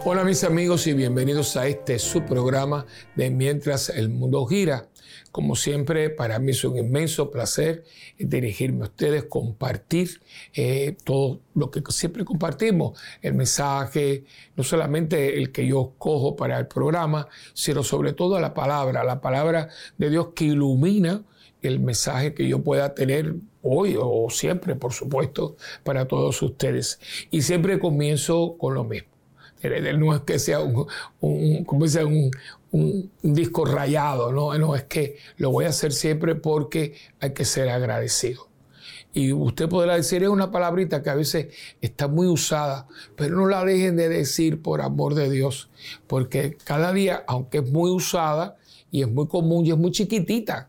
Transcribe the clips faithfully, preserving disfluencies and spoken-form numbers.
Hola mis amigos y bienvenidos a este su programa de Mientras el Mundo Gira. Como siempre, para mí es un inmenso placer dirigirme a ustedes, compartir eh, todo lo que siempre compartimos, el mensaje, no solamente el que yo cojo para el programa, sino sobre todo la palabra, la palabra de Dios que ilumina el mensaje que yo pueda tener hoy o siempre, por supuesto, para todos ustedes. Y siempre comienzo con lo mismo. No es que sea un, un, como sea un, un, un disco rayado, ¿no? No, es que lo voy a hacer siempre porque hay que ser agradecido. Y usted podrá decir, es una palabrita que a veces está muy usada, pero no la dejen de decir por amor de Dios, porque cada día, aunque es muy usada y es muy común y es muy chiquitita,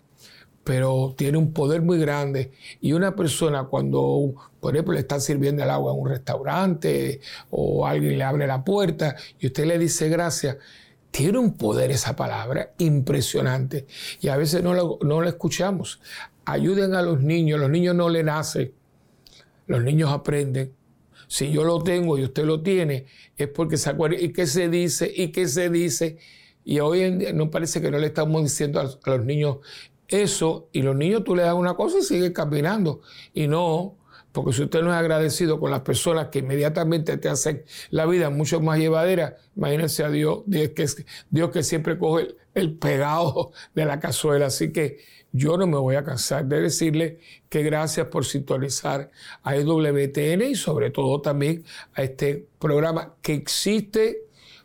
pero tiene un poder muy grande. Y una persona cuando, por ejemplo, le están sirviendo el agua en un restaurante o alguien le abre la puerta y usted le dice gracias, tiene un poder esa palabra impresionante. Y a veces no lo, no lo escuchamos. Ayuden a los niños. Los niños no le nacen. Los niños aprenden. Si yo lo tengo y usted lo tiene, es porque se acuerda. ¿Y qué se dice? ¿Y qué se dice? Y hoy en día no parece que no le estamos diciendo a, a los niños eso, y los niños tú le das una cosa y siguen caminando. Y no, porque si usted no es agradecido con las personas que inmediatamente te hacen la vida mucho más llevadera, imagínense a Dios, Dios que, Dios que siempre coge el, el pegado de la cazuela. Así que yo no me voy a cansar de decirle que gracias por sintonizar a E W T N y sobre todo también a este programa que existe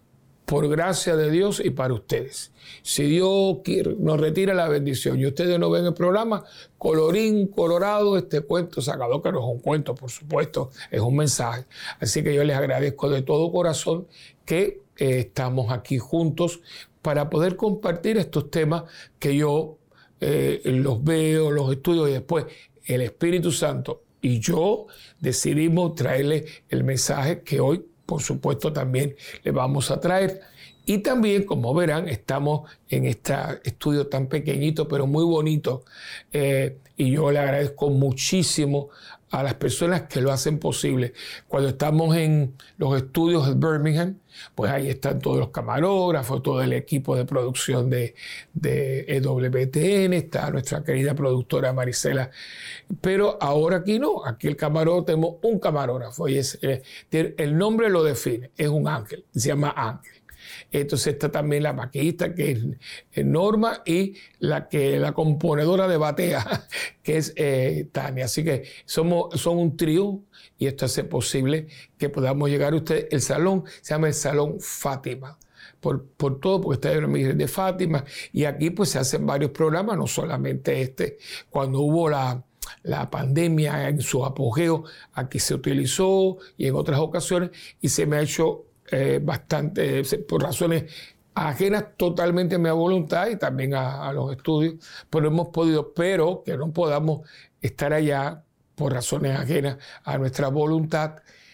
por gracia de Dios y para ustedes. Si Dios quiere, nos retira la bendición y ustedes no ven el programa, colorín colorado, este cuento sacado, que no es un cuento, por supuesto, es un mensaje. Así que yo les agradezco de todo corazón que eh, estamos aquí juntos para poder compartir estos temas que yo eh, los veo, los estudio y después el Espíritu Santo y yo decidimos traerles el mensaje que hoy por supuesto también le vamos a traer. Y también, como verán, estamos en este estudio tan pequeñito, pero muy bonito. Eh, y yo le agradezco muchísimo a las personas que lo hacen posible. Cuando estamos en los estudios de Birmingham, pues ahí están todos los camarógrafos, todo el equipo de producción de, de E W T N, está nuestra querida productora Marisela. Pero ahora aquí no, aquí el camarógrafo, tenemos un camarógrafo y es, eh, el nombre lo define, es un ángel, se llama Ángel. Entonces está también la maquillista, que es, es Norma, y la, que, la componedora de batea, que es eh, Tania. Así que somos, son un trío y esto hace posible que podamos llegar a ustedes. El salón se llama el Salón Fátima. Por, por todo, porque está en la Virgen de Fátima. Y aquí pues se hacen varios programas, no solamente este. Cuando hubo la... La pandemia en su apogeo, aquí se utilizó y en otras ocasiones, y se me ha hecho eh, bastante, por razones ajenas totalmente a mi voluntad y también a, a los estudios, pero hemos podido, pero que no podamos estar allá por razones ajenas a nuestra voluntad,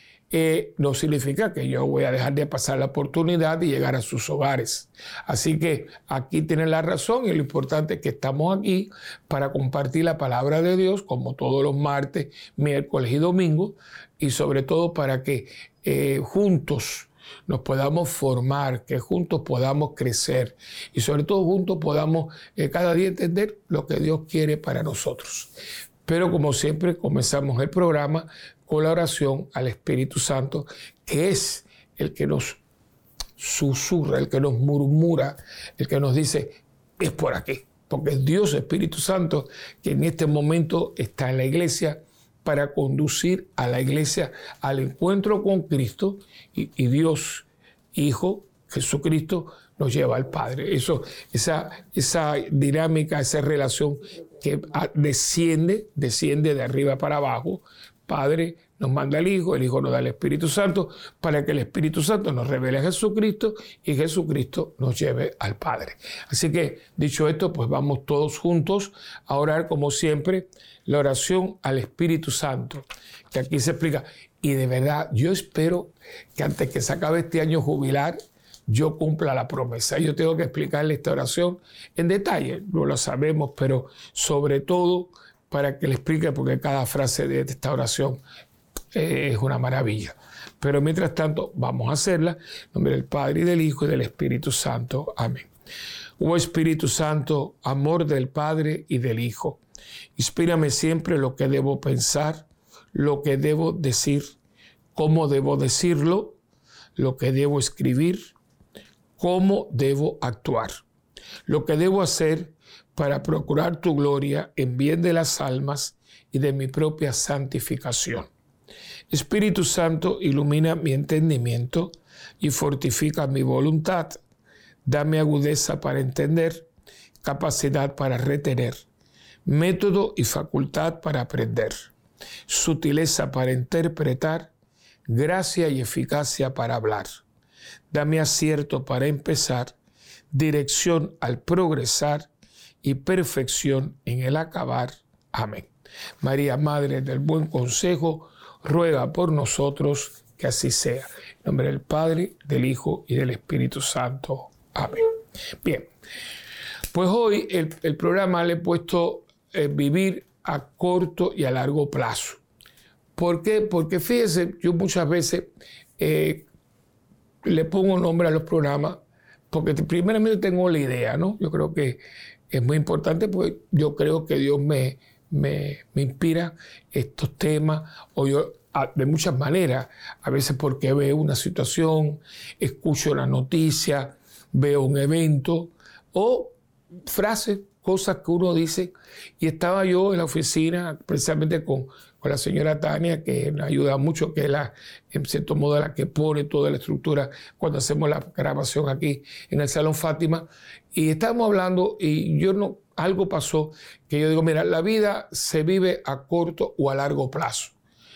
Eh, no significa que yo voy a dejar de pasar la oportunidad de llegar a sus hogares. Así que aquí tienen la razón y lo importante es que estamos aquí para compartir la palabra de Dios como todos los martes, miércoles y domingos y sobre todo para que eh, juntos nos podamos formar, que juntos podamos crecer y sobre todo juntos podamos eh, cada día entender lo que Dios quiere para nosotros. Pero como siempre comenzamos el programa con la oración al Espíritu Santo, que es el que nos susurra, el que nos murmura, el que nos dice, es por aquí. Porque es Dios, Espíritu Santo, que en este momento está en la iglesia para conducir a la iglesia al encuentro con Cristo y, y Dios, Hijo, Jesucristo, nos lleva al Padre. Eso, esa, esa dinámica, esa relación que desciende, desciende de arriba para abajo. Padre nos manda al Hijo, el Hijo nos da el Espíritu Santo para que el Espíritu Santo nos revele a Jesucristo y Jesucristo nos lleve al Padre. Así que, dicho esto, pues vamos todos juntos a orar como siempre la oración al Espíritu Santo, que aquí se explica. Y de verdad, yo espero que antes que se acabe este año jubilar, yo cumpla la promesa. Yo tengo que explicarle esta oración en detalle, no lo sabemos, pero sobre todo para que le explique, porque cada frase de esta oración eh, es una maravilla. Pero mientras tanto, vamos a hacerla. En nombre del Padre, y del Hijo, y del Espíritu Santo. Amén. Oh Espíritu Santo, amor del Padre y del Hijo, inspírame siempre lo que debo pensar, lo que debo decir, cómo debo decirlo, lo que debo escribir, cómo debo actuar, lo que debo hacer para procurar tu gloria en bien de las almas y de mi propia santificación. Espíritu Santo, ilumina mi entendimiento y fortifica mi voluntad. Dame agudeza para entender, capacidad para retener, método y facultad para aprender, sutileza para interpretar, gracia y eficacia para hablar. Dame acierto para empezar, dirección al progresar y perfección en el acabar. Amén. María, Madre del Buen Consejo, ruega por nosotros, que así sea. En nombre del Padre, del Hijo y del Espíritu Santo. Amén. Bien, pues hoy el, el programa le he puesto eh, vivir a corto y a largo plazo. ¿Por qué? Porque fíjese, yo muchas veces eh, le pongo nombre a los programas porque primeramente tengo la idea, ¿no? Yo creo que es muy importante porque yo creo que Dios me, me, me inspira estos temas, o yo de muchas maneras, a veces porque veo una situación, escucho la noticia, veo un evento o frases, cosas que uno dice. Y estaba yo en la oficina precisamente con, con la señora Tania, que me ayuda mucho, que es la, en cierto modo la que pone toda la estructura cuando hacemos la grabación aquí en el Salón Fátima. Y estábamos hablando y yo no, algo pasó que yo digo, mira, la vida se vive a corto o a largo plazo.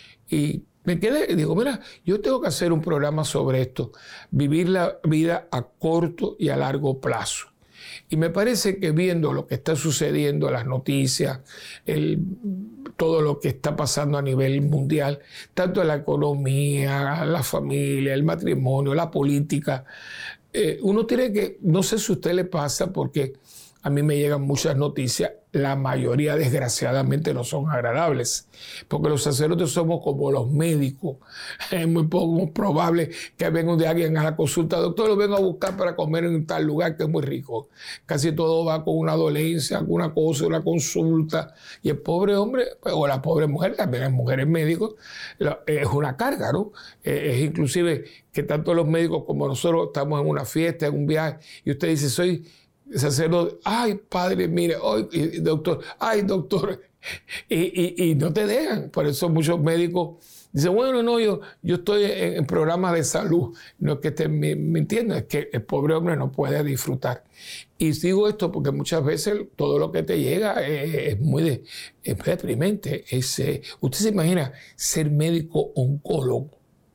Y me quedé y digo, mira, yo tengo que hacer un programa sobre esto, vivir la vida a corto y a largo plazo. Y me parece que viendo lo que está sucediendo, las noticias, el, todo lo que está pasando a nivel mundial, tanto la economía, la familia, el matrimonio, la política, eh, uno tiene que, no sé si a usted le pasa, porque a mí me llegan muchas noticias, la mayoría desgraciadamente no son agradables, porque los sacerdotes somos como los médicos. Es muy poco probable que venga de alguien a la consulta, doctor, lo vengo a buscar para comer en tal lugar que es muy rico. Casi todo va con una dolencia, alguna cosa, una consulta, y el pobre hombre, o la pobre mujer, también hay mujeres médicos, es una carga, ¿no? Es inclusive que tanto los médicos como nosotros estamos en una fiesta, en un viaje, y usted dice, soy sacerdote, ay padre, mire, ay doctor, ay doctor, y, y, y no te dejan. Por eso muchos médicos dicen, bueno, no, yo, yo estoy en, en programas de salud. No es que estén mintiendo, es que el pobre hombre no puede disfrutar. Y digo esto porque muchas veces todo lo que te llega es, es muy de, es deprimente. Es, eh, usted se imagina ser médico oncólogo,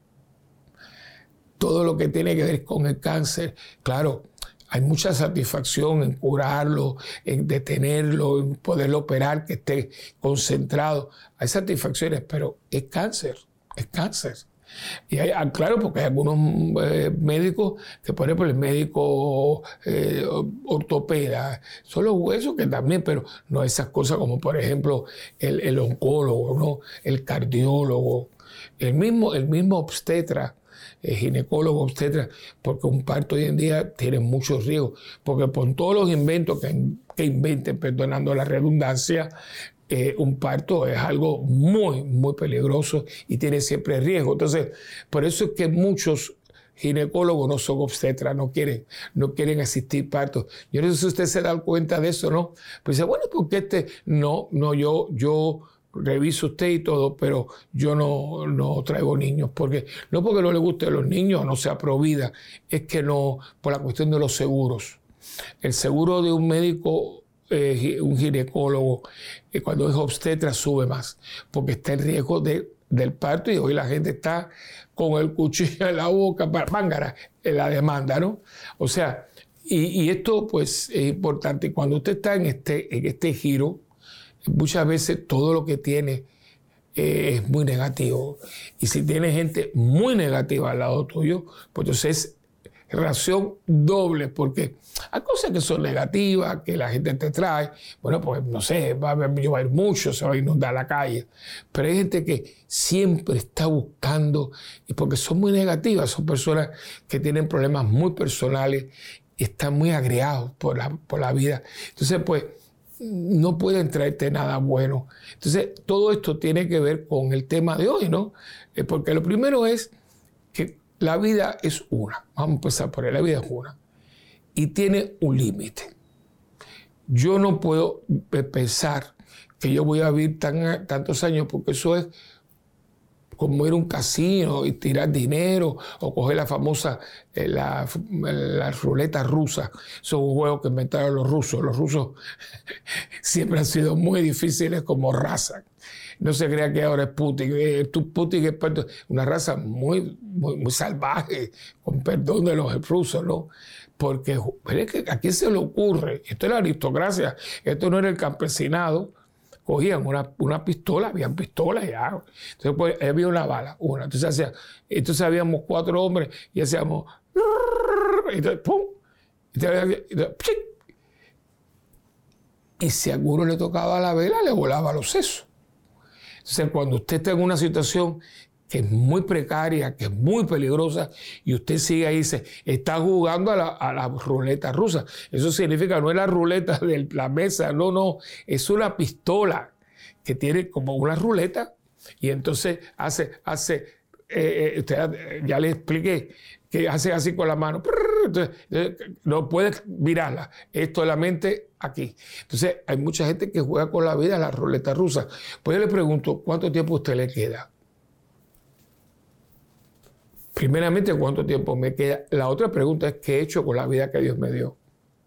todo lo que tiene que ver con el cáncer, claro. Hay mucha satisfacción en curarlo, en detenerlo, en poderlo operar, que esté concentrado. Hay satisfacciones, pero es cáncer, es cáncer. Y hay, claro, porque hay algunos eh, médicos, que por ejemplo el médico eh, ortopeda, son los huesos que también, pero no esas cosas como por ejemplo el, el oncólogo, ¿no? El cardiólogo, el mismo, el mismo obstetra. El ginecólogo, obstetra, porque un parto hoy en día tiene muchos riesgos, porque por todos los inventos que, que inventen, perdonando la redundancia, eh, un parto es algo muy, muy peligroso y tiene siempre riesgo. Entonces, por eso es que muchos ginecólogos no son obstetras, no quieren, no quieren asistir partos. Yo no sé si usted se da cuenta de eso, ¿no? Pues dice, bueno, porque este, no, no, yo, yo, reviso usted y todo, pero yo no, no traigo niños, porque no porque no le gusten los niños, no sea provida, es que no, por la cuestión de los seguros. El seguro de un médico, eh, un ginecólogo, eh, cuando es obstetra sube más, porque está en riesgo de, del parto, y hoy la gente está con el cuchillo en la boca, para mángara, en la demanda, ¿no? O sea, y, y esto pues es importante. Cuando usted está en este, en este giro, muchas veces todo lo que tiene eh, es muy negativo. Y si tiene gente muy negativa al lado tuyo, pues entonces es ración doble, porque hay cosas que son negativas, que la gente te trae. Bueno, pues no sé, va a llover mucho, se va a inundar la calle. Pero hay gente que siempre está buscando, y porque son muy negativas, son personas que tienen problemas muy personales, están muy agriados por la, por la vida. Entonces, pues, no pueden traerte nada bueno. Entonces, todo esto tiene que ver con el tema de hoy, ¿no? Eh, porque lo primero es que la vida es una. Vamos a empezar por ahí. La vida es una. Y tiene un límite. Yo no puedo pensar que yo voy a vivir tan, tantos años, porque eso es como ir a un casino y tirar dinero o coger la famosa, eh, la, la ruleta rusa. Son un juego que inventaron los rusos. Los rusos siempre han sido muy difíciles como raza. No se crea que ahora es Putin. Eh, Putin es una raza muy, muy, muy salvaje, con perdón de los rusos, ¿no? Porque es que ¿a quién se le ocurre? Esto es la aristocracia, esto no era el campesinado. Cogían una, una pistola, habían pistolas ya. Entonces pues, había una bala, una. Entonces, hacía, entonces habíamos cuatro hombres y hacíamos... Entonces, ¡pum! Y si a alguno le tocaba la vela, le volaba los sesos. Entonces, cuando usted está en una situación que es muy precaria, que es muy peligrosa, y usted sigue ahí y dice, está jugando a la, a la ruleta rusa. Eso significa, no es la ruleta de la mesa, no, no, es una pistola que tiene como una ruleta, y entonces hace, hace, eh, usted, ya le expliqué, que hace así con la mano, entonces, no puede virarla, esto es la mente aquí. Entonces, hay mucha gente que juega con la vida a la ruleta rusa. Pues yo le pregunto, ¿cuánto tiempo a usted le queda? Primeramente, ¿cuánto tiempo me queda? La otra pregunta es, ¿qué he hecho con la vida que Dios me dio?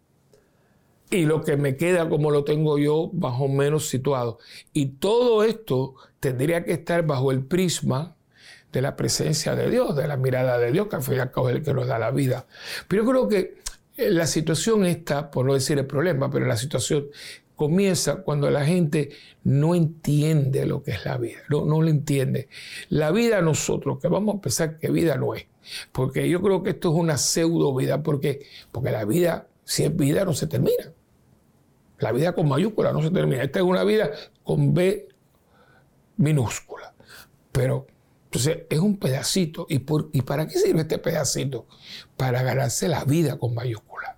Y lo que me queda, como lo tengo yo, más o menos situado. Y todo esto tendría que estar bajo el prisma de la presencia de Dios, de la mirada de Dios, que al fin y al cabo es el que nos da la vida. Pero yo creo que la situación está, por no decir el problema, pero la situación comienza cuando la gente no entiende lo que es la vida, no, no lo entiende. La vida nosotros, que vamos a pensar que vida no es, porque yo creo que esto es una pseudo vida, porque, porque la vida, si es vida, no se termina. La vida con mayúscula no se termina. Esta es una vida con B minúscula. Pero, entonces, es un pedacito. ¿Y, por, ¿Y para qué sirve este pedacito? Para ganarse la vida con mayúscula.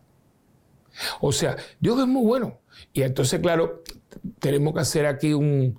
O sea, Dios es muy bueno. Y entonces, claro, tenemos que hacer aquí un,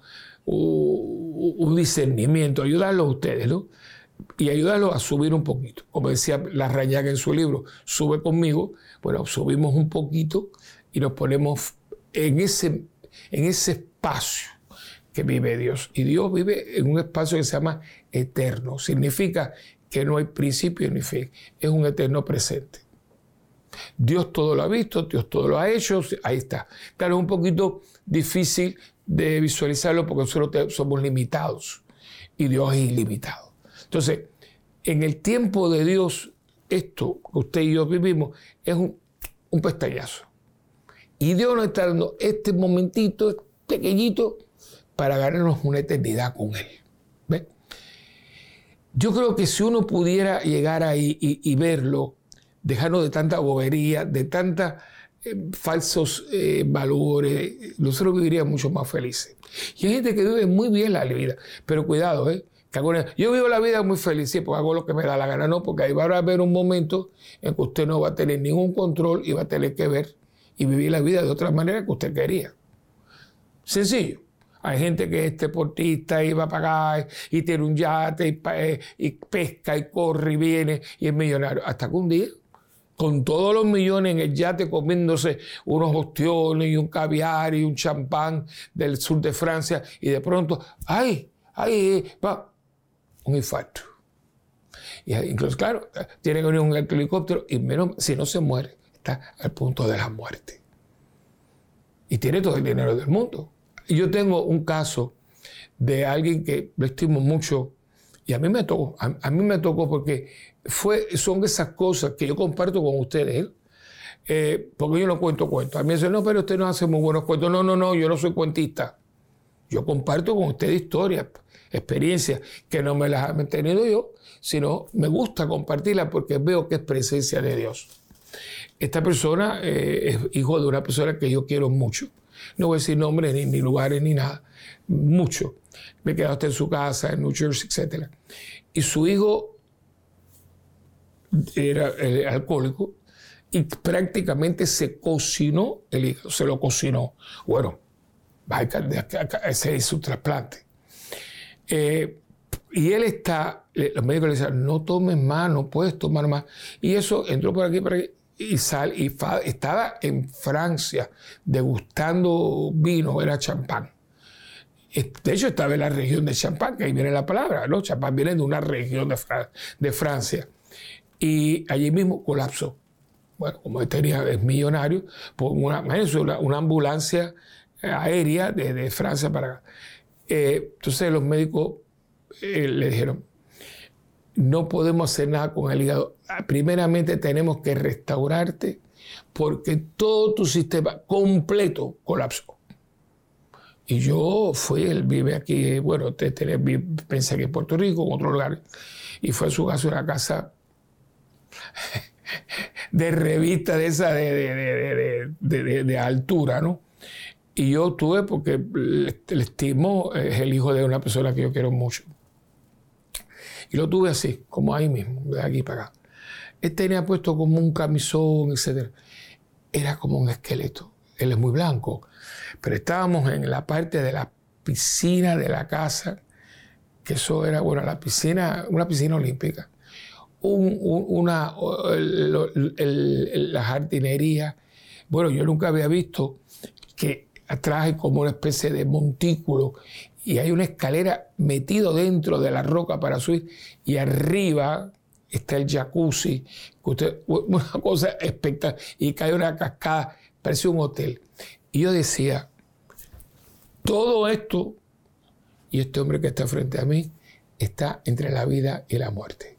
un, un discernimiento, ayudarlos a ustedes, ¿no? Y ayudarlos a subir un poquito. Como decía Larrañaga en su libro, Sube conmigo. Bueno, subimos un poquito y nos ponemos en ese, en ese espacio que vive Dios. Y Dios vive en un espacio que se llama eterno. Significa que no hay principio ni fin. Es un eterno presente. Dios todo lo ha visto, Dios todo lo ha hecho, ahí está. Claro, es un poquito difícil de visualizarlo porque nosotros somos limitados y Dios es ilimitado. Entonces, en el tiempo de Dios, esto que usted y yo vivimos es un, un pestañazo. Y Dios nos está dando este momentito pequeñito para ganarnos una eternidad con Él. ¿Ve? Yo creo que si uno pudiera llegar ahí y, y verlo, dejarnos de tanta bobería, de tantos eh, falsos eh, valores, nosotros viviríamos mucho más felices. Y hay gente que vive muy bien la vida, pero cuidado, ¿eh? Yo vivo la vida muy feliz, sí, porque hago lo que me da la gana, no, porque ahí va a haber un momento en que usted no va a tener ningún control y va a tener que ver y vivir la vida de otra manera que usted quería. Sencillo. Hay gente que es deportista y va a pagar y tiene un yate y, eh, y pesca y corre y viene y es millonario. Hasta que un día, con todos los millones en el yate comiéndose unos ostiones y un caviar y un champán del sur de Francia y de pronto, ¡ay! ¡ay! Va, un infarto. Y incluso, claro, tiene que venir un helicóptero y menos si no se muere, está al punto de la muerte. Y tiene todo el dinero del mundo. Y yo tengo un caso de alguien que lo estimo mucho y a mí me tocó, a, a mí me tocó porque fue, son esas cosas que yo comparto con ustedes, ¿eh? Eh, porque yo no cuento cuentos. A mí me dicen, no, pero usted no hace muy buenos cuentos. No, no, no, yo no soy cuentista. Yo comparto con ustedes historias experiencias que no me las he tenido yo, sino me gusta compartirlas porque veo que es presencia de Dios. Esta persona eh, es hijo de una persona que yo quiero mucho. No voy a decir nombres, ni, ni lugares, ni nada. Mucho. Me he quedado hasta en su casa, en New Jersey, etcétera. Y su hijo era eh, alcohólico y prácticamente se cocinó el hígado, se lo cocinó. Bueno, ese es su trasplante. Eh, y él está, los médicos le decían, no tomes más, no puedes tomar más. Y eso entró por aquí, por aquí, y, sal, y fa, estaba en Francia degustando vino, era champán. De hecho, estaba en la región de Champán, que ahí viene la palabra, ¿no? Champán viene de una región de, Fran de Francia. Y allí mismo colapsó. Bueno, como él tenía, es millonario, pues una, una, una ambulancia aérea de, de Francia para acá. Eh, entonces los médicos eh, le dijeron, no podemos hacer nada con el hígado. Primeramente tenemos que restaurarte porque todo tu sistema completo colapsó. Y yo fui, él vive aquí, bueno, te, te, pensé que en Puerto Rico, en otro lugar, y fue a su casa, una casa de revista de esa de, de, de, de, de, de, de altura, ¿no? Y yo tuve, porque le, le estimo, es el hijo de una persona que yo quiero mucho. Y lo tuve así, como ahí mismo, de aquí para acá. Él tenía puesto como un camisón, etcétera. Era como un esqueleto. Él es muy blanco. Pero estábamos en la parte de la piscina de la casa, que eso era, bueno, la piscina, una piscina olímpica. Un, un, una, el, el, el, la jardinería. Bueno, yo nunca había visto que atrás hay como una especie de montículo y hay una escalera metido dentro de la roca para subir y arriba está el jacuzzi, que usted, una cosa espectacular, y cae una cascada, parece un hotel. Y yo decía, todo esto, y este hombre que está frente a mí, está entre la vida y la muerte.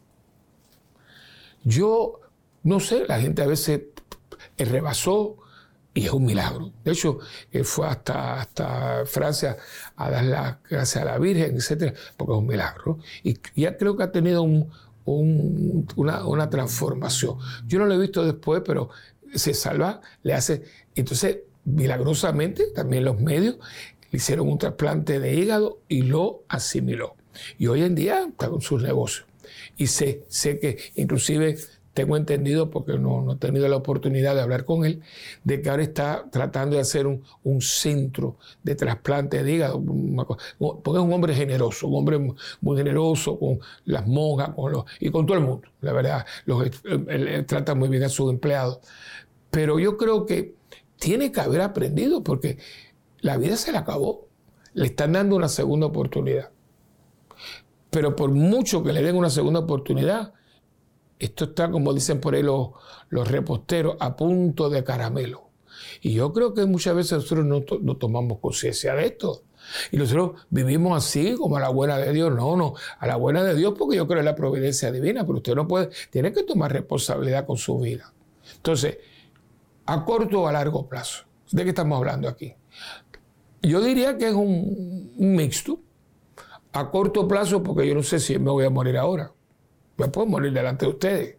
Yo, no sé, la gente a veces rebasó y es un milagro. De hecho, él fue hasta, hasta Francia a dar las gracias a la Virgen, etcétera, porque es un milagro. Y ya creo que ha tenido un, un, una, una transformación. Yo no lo he visto después, pero se salva, le hace... Entonces, milagrosamente, también los medios le hicieron un trasplante de hígado y lo asimiló. Y hoy en día está con sus negocios. Y sé, sé que inclusive tengo entendido, porque no, no he tenido la oportunidad de hablar con él, de que ahora está tratando de hacer un, un centro de trasplante de hígado, porque es un hombre generoso, un hombre muy generoso con las monjas con los, y con todo el mundo, la verdad. Los, él, él trata muy bien a sus empleados. Pero yo creo que tiene que haber aprendido, porque la vida se le acabó. Le están dando una segunda oportunidad. Pero por mucho que le den una segunda oportunidad, esto está, como dicen por ahí los, los reposteros, a punto de caramelo. Y yo creo que muchas veces nosotros no, to no tomamos conciencia de esto. Y nosotros vivimos así, como a la buena de Dios. No, no, a la buena de Dios, porque yo creo en la providencia divina, pero usted no puede, tiene que tomar responsabilidad con su vida. Entonces, a corto o a largo plazo, ¿de qué estamos hablando aquí? Yo diría que es un, un mixto. A corto plazo, porque yo no sé si me voy a morir ahora. Me puedo morir delante de ustedes.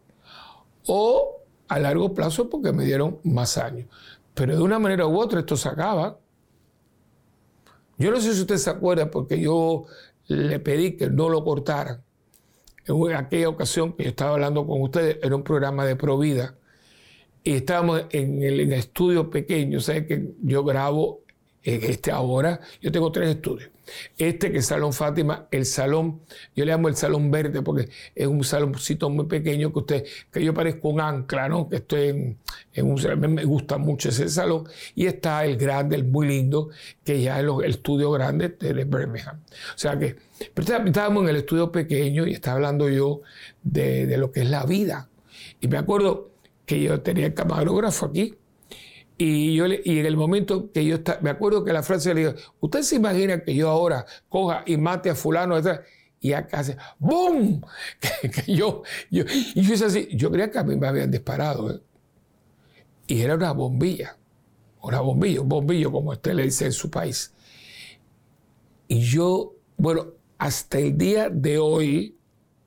O a largo plazo, porque me dieron más años. Pero de una manera u otra esto se acaba. Yo no sé si usted se acuerda, porque yo le pedí que no lo cortaran. En aquella ocasión que yo estaba hablando con ustedes, era un programa de Provida. Y estábamos en el, en el estudio pequeño. ¿Saben que yo grabo en este ahora? Yo tengo tres estudios. Este que es Salón Fátima, el salón, yo le llamo el salón verde porque es un saloncito muy pequeño que usted, que yo parezco un ancla, ¿no? Que estoy en, en un, me gusta mucho ese salón. Y está el grande, el muy lindo, que ya es el, el estudio grande de Birmingham. O sea que, pero estábamos en el estudio pequeño y estaba hablando yo de, de lo que es la vida. Y me acuerdo que yo tenía el camarógrafo aquí. Y, yo le, y en el momento que yo estaba, me acuerdo que la frase le digo, ¿usted se imagina que yo ahora coja y mate a fulano detrás? Y acá hace ¡bum! Que, que yo, yo, y yo hice así, yo creía que a mí me habían disparado. ¿eh? Y era una bombilla, una bombilla, un bombillo como usted le dice en su país. Y yo, bueno, hasta el día de hoy,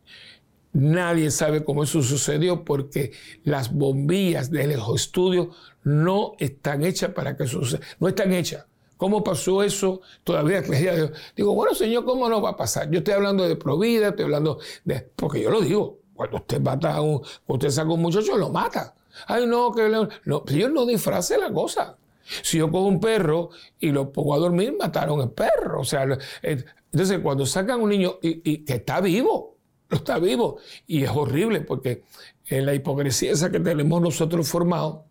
nadie sabe cómo eso sucedió porque las bombillas de los estudios no están hechas para que eso suceda. No están hechas. ¿Cómo pasó eso? Todavía digo, bueno, señor, ¿cómo no va a pasar? Yo estoy hablando de provida, estoy hablando de... Porque yo lo digo, cuando usted mata a un... Cuando usted saca a un muchacho, lo mata. Ay, no, que... No, Dios no disfrace la cosa. Si yo cojo un perro y lo pongo a dormir, mataron al perro. O sea, entonces cuando sacan a un niño y, y que está vivo, no está vivo, y es horrible porque en la hipocresía esa que tenemos nosotros formados,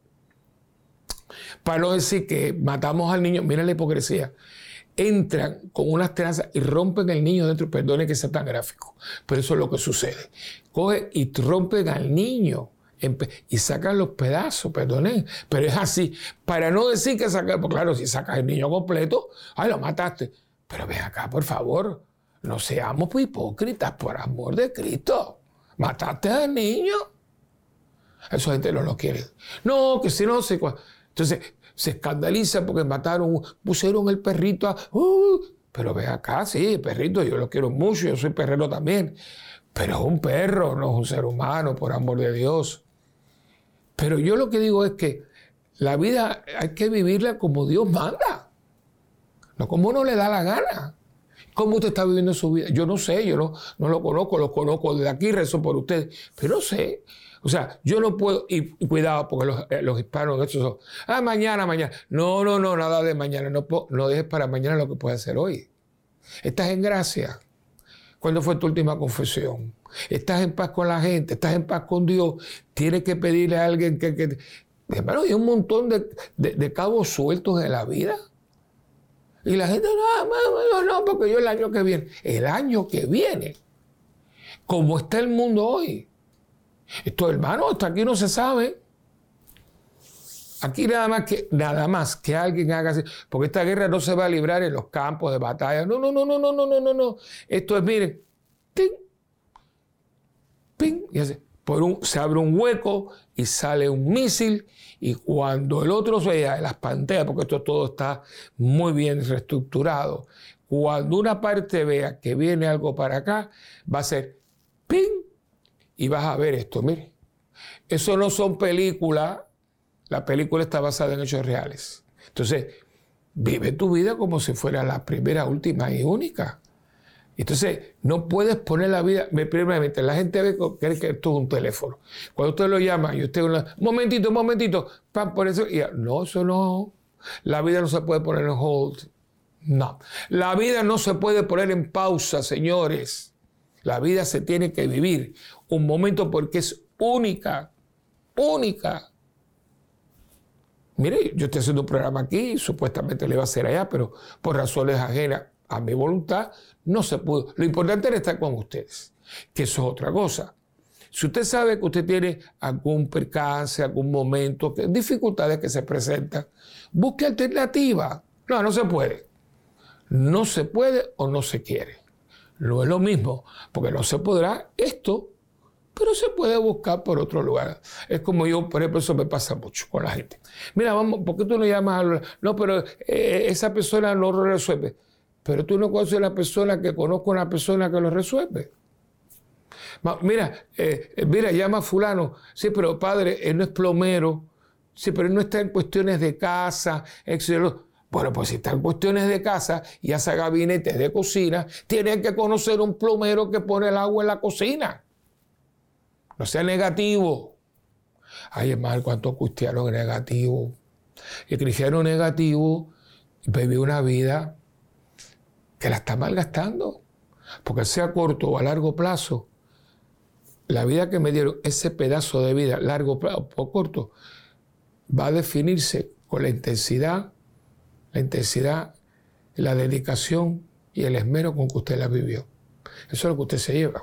para no decir que matamos al niño, mira la hipocresía, entran con unas tenazas y rompen el niño dentro, perdone que sea tan gráfico, pero eso es lo que sucede. Cogen y rompen al niño y sacan los pedazos, perdone, pero es así, para no decir que sacan, pues claro, si sacas el niño completo, ay, lo mataste, pero ven acá, por favor, no seamos hipócritas, por amor de Cristo, mataste al niño, esa gente no lo quiere, no, que si no sé cuál. Entonces se escandaliza porque mataron, pusieron el perrito a... Uh, pero ve acá, sí, el perrito, yo lo quiero mucho, yo soy perrero también. Pero es un perro, no es un ser humano, por amor de Dios. Pero yo lo que digo es que la vida hay que vivirla como Dios manda. No como uno le da la gana. ¿Cómo usted está viviendo su vida? Yo no sé, yo no, no lo conozco, lo conozco desde aquí, rezo por ustedes, pero no sé. O sea, yo no puedo, y, y cuidado, porque los, eh, los hispanos, estos son, ah, mañana, mañana. No, no, no, nada de mañana. No, no dejes para mañana lo que puedes hacer hoy. Estás en gracia. ¿Cuándo fue tu última confesión? Estás en paz con la gente, estás en paz con Dios. Tienes que pedirle a alguien que... que hermano, hay un montón de, de, de cabos sueltos en la vida. Y la gente, no, no, no, porque yo el año que viene. El año que viene. ¿Cómo está el mundo hoy? Esto, hermano, hasta aquí no se sabe. Aquí nada más que, nada más que alguien haga así. Porque esta guerra no se va a librar en los campos de batalla. No, no, no, no, no, no, no, no, no. Esto es, miren, ting, ping, y así. Por un, se abre un hueco y sale un misil. Y cuando el otro se vea en las pantallas, porque esto todo está muy bien reestructurado, cuando una parte vea que viene algo para acá, va a ser ping. Y vas a ver esto, mire. Eso no son películas. La película está basada en hechos reales. Entonces, vive tu vida como si fuera la primera, última y única. Entonces, no puedes poner la vida... Primeramente, la gente ve que cree que esto es un teléfono. Cuando usted lo llama y usted... Un momentito, un momentito. Pam, por eso... Y, no, eso no... La vida no se puede poner en hold. No. La vida no se puede poner en pausa, señores. La vida se tiene que vivir un momento porque es única, única. Mire, yo estoy haciendo un programa aquí, supuestamente le iba a hacer allá, pero por razones ajenas a mi voluntad no se pudo. Lo importante era estar con ustedes, que eso es otra cosa. Si usted sabe que usted tiene algún percance, algún momento, que, dificultades que se presentan, busque alternativa. No, no se puede. No se puede o no se quiere. No es lo mismo, porque no se podrá esto, pero se puede buscar por otro lugar. Es como yo, por ejemplo, eso me pasa mucho con la gente. Mira, vamos, ¿por qué tú no llamas a... No, pero eh, esa persona no lo resuelve. Pero tú no conoces a la persona que conozco a una persona que lo resuelve. Mira, eh, mira, llama a fulano. Sí, pero padre, él no es plomero. Sí, pero él no está en cuestiones de casa, etcétera. Bueno, pues si está en cuestiones de casa y hace gabinetes de cocina, tienen que conocer un plomero que pone el agua en la cocina. No sea negativo. Ay, hermano, cuántos cristianos negativos. El cristiano negativo vive una vida que la está malgastando. Porque sea a corto o a largo plazo, la vida que me dieron, ese pedazo de vida, largo plazo o corto, va a definirse con la intensidad, la intensidad, la dedicación y el esmero con que usted la vivió. Eso es lo que usted se lleva.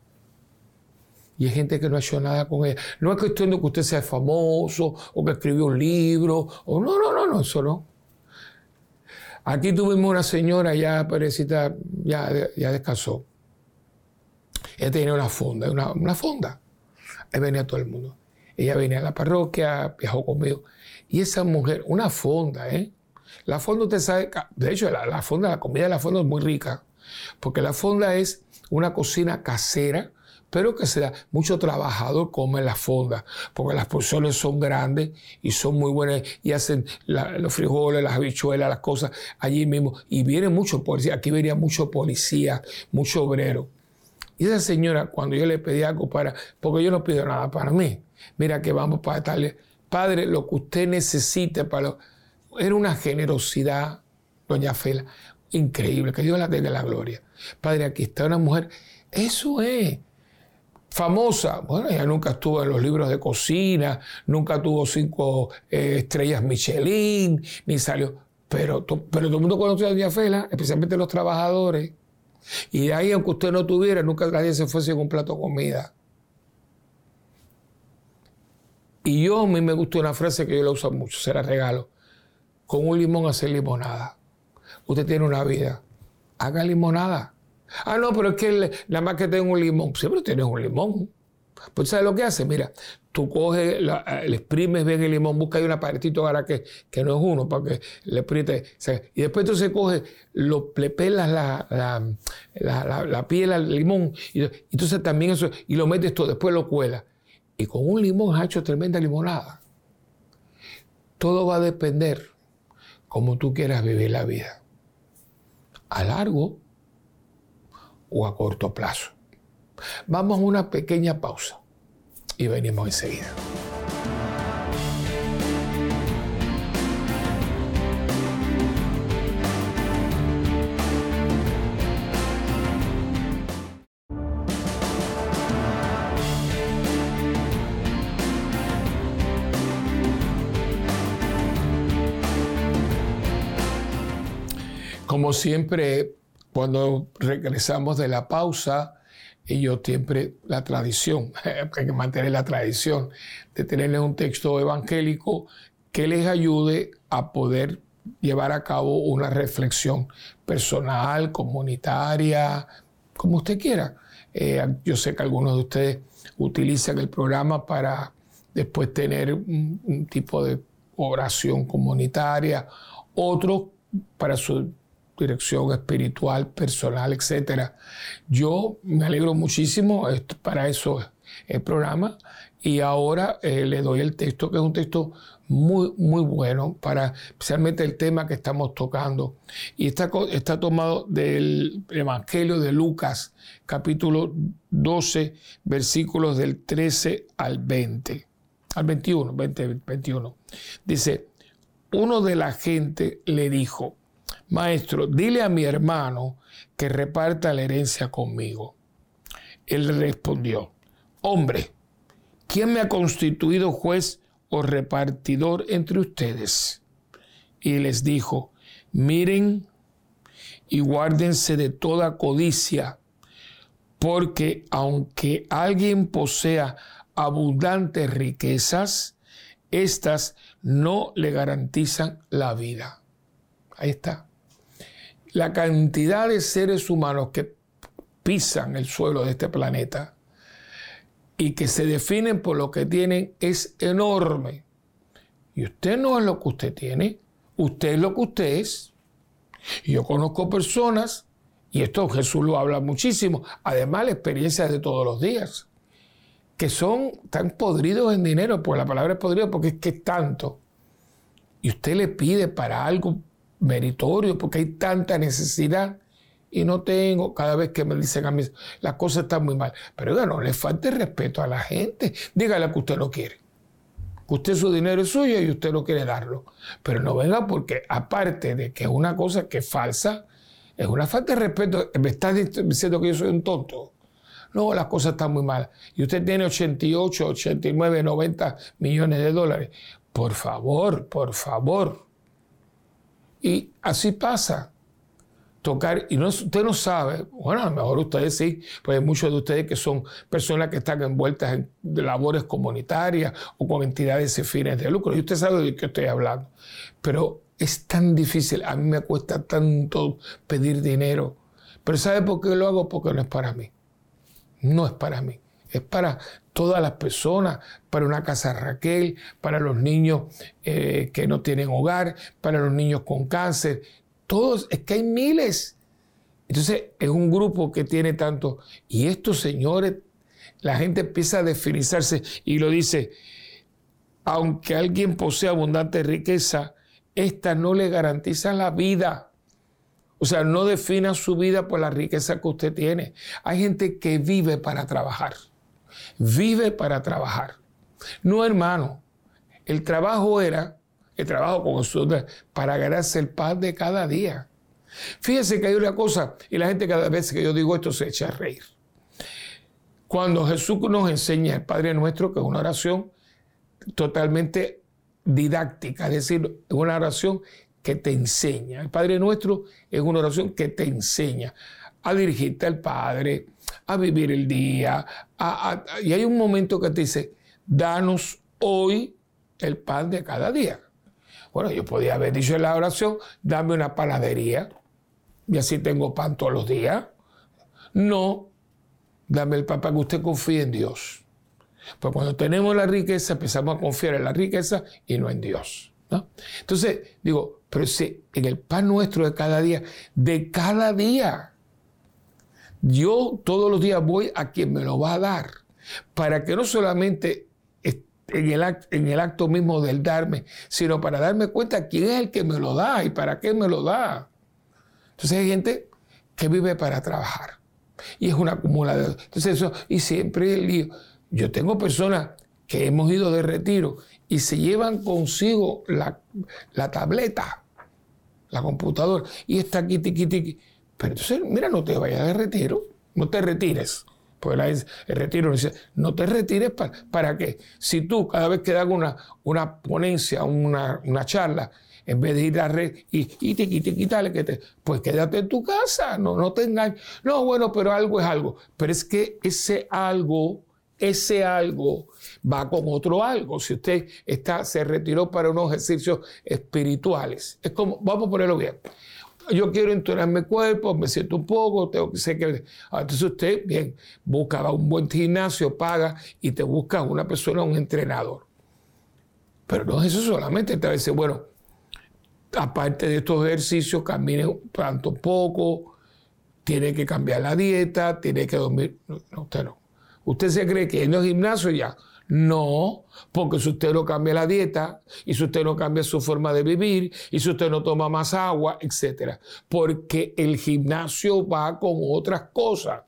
Y hay gente que no ha hecho nada con ella. No es cuestión de que usted sea famoso o que escribió un libro. O no, no, no, no, eso no. Aquí tuvimos una señora ya, parecita, ya, ya descansó. Ella tenía una fonda, una, una fonda. Ahí venía todo el mundo. Ella venía a la parroquia, viajó conmigo. Y esa mujer, una fonda, ¿eh? La fonda, usted sabe, de hecho, la, la fonda, la comida de la fonda es muy rica. Porque la fonda es una cocina casera, pero que se da, mucho trabajador come en la fonda, porque las porciones son grandes y son muy buenas, y hacen la, los frijoles, las habichuelas, las cosas allí mismo, y viene mucho policía, aquí venía mucho policía, mucho obrero. Y esa señora, cuando yo le pedí algo para, porque yo no pido nada para mí, mira que vamos para darle, Padre, lo que usted necesite para lo, era una generosidad, doña Fela, increíble, que Dios la tenga la gloria. Padre, aquí está una mujer, eso es. Famosa, bueno, ella nunca estuvo en los libros de cocina, nunca tuvo cinco eh, estrellas Michelin, ni salió. Pero, to, pero todo el mundo conoce a doña Fela, especialmente los trabajadores. Y de ahí, aunque usted no tuviera, nunca nadie se fue sin un plato de comida. Y yo, a mí me gusta una frase que yo la uso mucho, se la regalo. Con un limón hacer limonada. Usted tiene una vida, haga limonada. Ah, no, pero es que el, nada más que tengo un limón. Siempre tienes un limón. Pues ¿sabes lo que hace? Mira, tú coges, la, le exprimes bien el limón, busca ahí un aparatito ahora que, que no es uno, para que le apriete. O sea, y después tú se coge, lo, le pelas la, la, la, la, la piel al limón, y entonces también eso, y lo metes todo, después lo cuelas. Y con un limón has hecho tremenda limonada. Todo va a depender cómo tú quieras vivir la vida. A largo o a corto plazo. Vamos a una pequeña pausa y venimos enseguida. Como siempre, cuando regresamos de la pausa, y yo siempre la tradición, hay que mantener la tradición de tenerles un texto evangélico que les ayude a poder llevar a cabo una reflexión personal, comunitaria, como usted quiera. Eh, yo sé que algunos de ustedes utilizan el programa para después tener un, un tipo de oración comunitaria, otros para su dirección espiritual, personal, etcétera. Yo me alegro muchísimo, esto, para eso es el programa, y ahora eh, le doy el texto, que es un texto muy, muy bueno, para especialmente el tema que estamos tocando. Y está, está tomado del Evangelio de Lucas, capítulo doce, versículos del trece al veinte, al veintiuno, veinte, veintiuno. Dice, uno de la gente le dijo, Maestro, dile a mi hermano que reparta la herencia conmigo. Él respondió, hombre, ¿quién me ha constituido juez o repartidor entre ustedes? Y les dijo, miren y guárdense de toda codicia, porque aunque alguien posea abundantes riquezas, éstas no le garantizan la vida. Ahí está. La cantidad de seres humanos que pisan el suelo de este planeta y que se definen por lo que tienen es enorme. Y usted no es lo que usted tiene, usted es lo que usted es. Y yo conozco personas, y esto Jesús lo habla muchísimo, además la experiencia de todos los días, que son tan podridos en dinero, porque la palabra es podrido porque es que es tanto. Y usted le pide para algo meritorio, porque hay tanta necesidad y no tengo, cada vez que me dicen a mí, las cosas están muy mal. Pero oiga, no le falte respeto a la gente. Dígale que usted lo quiere. Que usted su dinero es suyo y usted no quiere darlo. Pero no venga porque, aparte de que es una cosa que es falsa, es una falta de respeto. Me está diciendo que yo soy un tonto. No, las cosas están muy mal. Y usted tiene ochenta y ocho, ochenta y nueve, noventa millones de dólares. Por favor, por favor. Y así pasa. Tocar, y no, usted no sabe, bueno, a lo mejor ustedes sí, pues hay muchos de ustedes que son personas que están envueltas en labores comunitarias o con entidades sin fines de lucro, y usted sabe de qué estoy hablando. Pero es tan difícil, a mí me cuesta tanto pedir dinero. Pero ¿sabe por qué lo hago? Porque no es para mí. No es para mí. Es para todas las personas, para una casa Raquel, para los niños eh, que no tienen hogar, para los niños con cáncer. Todos, es que hay miles. Entonces es un grupo que tiene tanto. Y estos señores, la gente empieza a desfinizarse y lo dice, aunque alguien posee abundante riqueza, esta no le garantiza la vida. O sea, no defina su vida por la riqueza que usted tiene. Hay gente que vive para trabajar. Vive para trabajar. No, hermano. El trabajo era, el trabajo con nosotros, para ganarse el pan de cada día. Fíjese que hay una cosa, y la gente cada vez que yo digo esto se echa a reír. Cuando Jesús nos enseña el Padre Nuestro, que es una oración totalmente didáctica, es decir, es una oración que te enseña. El Padre Nuestro es una oración que te enseña a dirigirte al Padre, a vivir el día. A, a, y hay un momento que te dice, danos hoy el pan de cada día. Bueno, yo podía haber dicho en la oración, dame una panadería y así tengo pan todos los días. No, dame el pan para que usted confíe en Dios. Pues cuando tenemos la riqueza, empezamos a confiar en la riqueza y no en Dios, ¿no? Entonces, digo, pero si en el pan nuestro de cada día, de cada día, yo todos los días voy a quien me lo va a dar, para que no solamente en el, acto, en el acto mismo del darme, sino para darme cuenta quién es el que me lo da y para qué me lo da. Entonces hay gente que vive para trabajar y es una acumuladora. Entonces eso, y siempre el lío. Yo tengo personas que hemos ido de retiro y se llevan consigo la, la tableta, la computadora, y está aquí, tiqui, tiqui. Pero entonces, mira, no te vayas de retiro, no te retires. Pues la, el retiro dice, no te retires, ¿para, ¿para qué? Si tú cada vez que das una, una ponencia, una, una charla, en vez de ir a red y, y tiqui, tiqui, dale, que te, pues quédate en tu casa, no, no te engañes. No, bueno, pero algo es algo. Pero es que ese algo... Ese algo va con otro algo. Si usted está, se retiró para unos ejercicios espirituales, es como, vamos a ponerlo bien. Yo quiero entonarme el cuerpo, me siento un poco, tengo que sé que. Entonces usted, bien, busca un buen gimnasio, paga y te busca una persona, un entrenador. Pero no es eso solamente. Te dice, bueno, aparte de estos ejercicios, camine tanto poco, tiene que cambiar la dieta, tiene que dormir. No, no usted no. ¿Usted se cree que en el gimnasio ya? No, porque si usted no cambia la dieta, y si usted no cambia su forma de vivir, y si usted no toma más agua, etcétera. Porque el gimnasio va con otras cosas.